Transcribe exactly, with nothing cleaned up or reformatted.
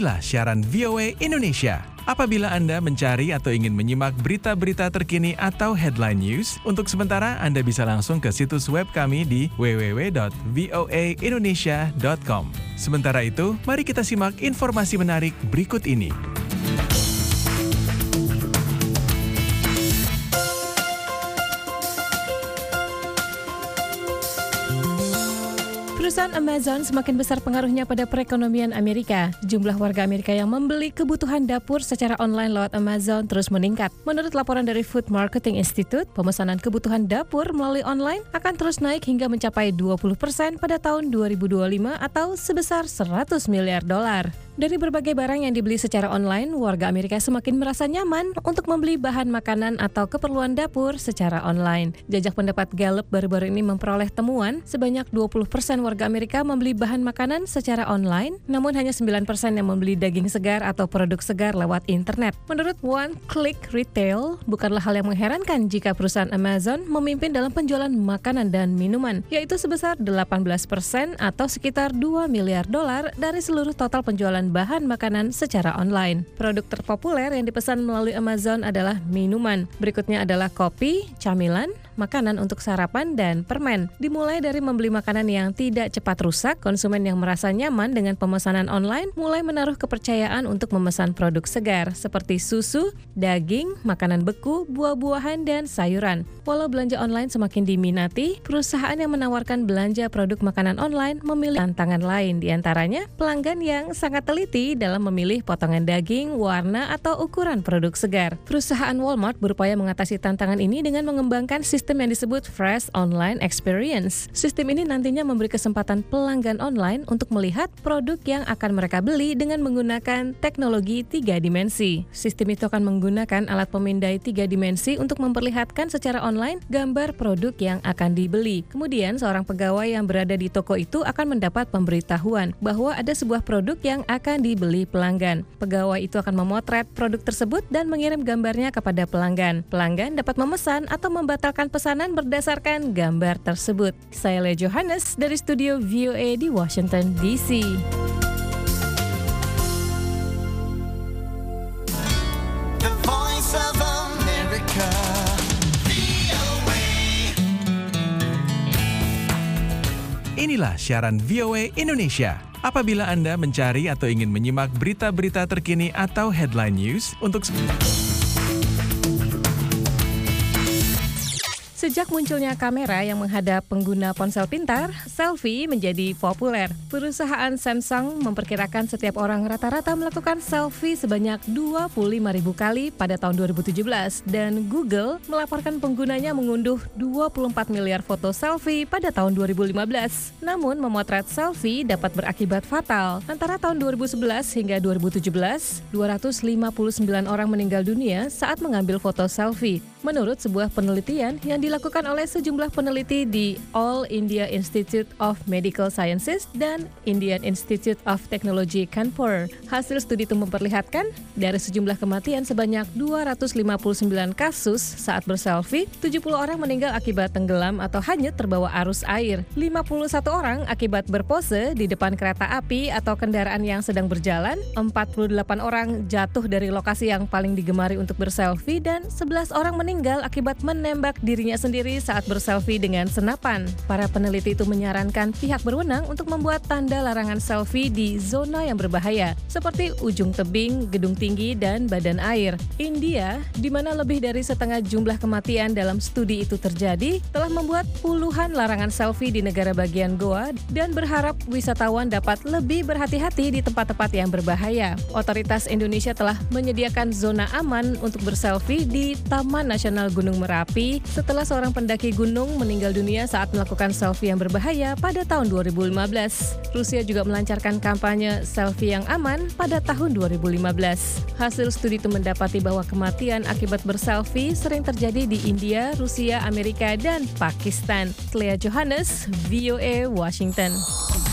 Inilah siaran V O A Indonesia. Apabila Anda mencari atau ingin menyimak berita-berita terkini atau headline news, untuk sementara Anda bisa langsung ke situs web kami di w w w dot voa indonesia dot com. Sementara itu, mari kita simak informasi menarik berikut ini. Perusahaan Amazon semakin besar pengaruhnya pada perekonomian Amerika. Jumlah warga Amerika yang membeli kebutuhan dapur secara online lewat Amazon terus meningkat. Menurut laporan dari Food Marketing Institute, pemesanan kebutuhan dapur melalui online akan terus naik hingga mencapai dua puluh persen pada tahun dua ribu dua puluh lima atau sebesar seratus miliar dolar. Dari berbagai barang yang dibeli secara online, warga Amerika semakin merasa nyaman untuk membeli bahan makanan atau keperluan dapur secara online. Jajak pendapat Gallup baru-baru ini memperoleh temuan sebanyak dua puluh persen warga Amerika membeli bahan makanan secara online, namun hanya sembilan persen yang membeli daging segar atau produk segar lewat internet. Menurut One Click Retail, bukanlah hal yang mengherankan jika perusahaan Amazon memimpin dalam penjualan makanan dan minuman, yaitu sebesar delapan belas persen atau sekitar dua miliar dolar dari seluruh total penjualan bahan makanan secara online. Produk terpopuler yang dipesan melalui Amazon adalah minuman. Berikutnya adalah kopi, camilan, makanan untuk sarapan, dan permen. Dimulai dari membeli makanan yang tidak cepat rusak, konsumen yang merasa nyaman dengan pemesanan online mulai menaruh kepercayaan untuk memesan produk segar seperti susu, daging, makanan beku, buah-buahan, dan sayuran. Walau belanja online semakin diminati, perusahaan yang menawarkan belanja produk makanan online memiliki tantangan lain, diantaranya pelanggan yang sangat teliti dalam memilih potongan daging, warna, atau ukuran produk segar. Perusahaan Walmart berupaya mengatasi tantangan ini dengan mengembangkan sistem yang disebut Fresh Online Experience. Sistem ini nantinya memberi kesempatan pelanggan online untuk melihat produk yang akan mereka beli dengan menggunakan teknologi tiga dimensi. Sistem itu akan menggunakan alat pemindai tiga dimensi untuk memperlihatkan secara online gambar produk yang akan dibeli. Kemudian, seorang pegawai yang berada di toko itu akan mendapat pemberitahuan bahwa ada sebuah produk yang akan dibeli pelanggan. Pegawai itu akan memotret produk tersebut dan mengirim gambarnya kepada pelanggan. Pelanggan dapat memesan atau membatalkan pesanan berdasarkan gambar tersebut. Saya Lea Johannes dari studio V O A di Washington D C. The Voice of America. Inilah siaran V O A Indonesia. Apabila Anda mencari atau ingin menyimak berita-berita terkini atau headline news, untuk Sejak munculnya kamera yang menghadap pengguna ponsel pintar, selfie menjadi populer. Perusahaan Samsung memperkirakan setiap orang rata-rata melakukan selfie sebanyak dua puluh lima ribu kali pada tahun dua ribu tujuh belas, dan Google melaporkan penggunanya mengunduh dua puluh empat miliar foto selfie pada tahun dua ribu lima belas. Namun, memotret selfie dapat berakibat fatal. Antara tahun dua ribu sebelas hingga dua ribu tujuh belas, dua ratus lima puluh sembilan orang meninggal dunia saat mengambil foto selfie. Menurut sebuah penelitian yang dilakukan oleh sejumlah peneliti di All India Institute of Medical Sciences dan Indian Institute of Technology Kanpur. Hasil studi itu memperlihatkan dari sejumlah kematian sebanyak dua ratus lima puluh sembilan kasus saat berselfie, tujuh puluh orang meninggal akibat tenggelam atau hanyut terbawa arus air, lima puluh satu orang akibat berpose di depan kereta api atau kendaraan yang sedang berjalan, empat puluh delapan orang jatuh dari lokasi yang paling digemari untuk berselfie, dan sebelas orang meninggal meninggal akibat menembak dirinya sendiri saat berselfie dengan senapan. Para peneliti itu menyarankan pihak berwenang untuk membuat tanda larangan selfie di zona yang berbahaya, seperti ujung tebing, gedung tinggi, dan badan air. India, di mana lebih dari setengah jumlah kematian dalam studi itu terjadi, telah membuat puluhan larangan selfie di negara bagian Goa dan berharap wisatawan dapat lebih berhati-hati di tempat-tempat yang berbahaya. Otoritas Indonesia telah menyediakan zona aman untuk berselfie di Taman Nasional Gunung Merapi setelah seorang pendaki gunung meninggal dunia saat melakukan selfie yang berbahaya pada tahun dua ribu lima belas. Rusia juga melancarkan kampanye selfie yang aman pada tahun dua ribu lima belas. Hasil studi itu mendapati bahwa kematian akibat berselfie sering terjadi di India, Rusia, Amerika, dan Pakistan. Lea Johannes, V O A, Washington.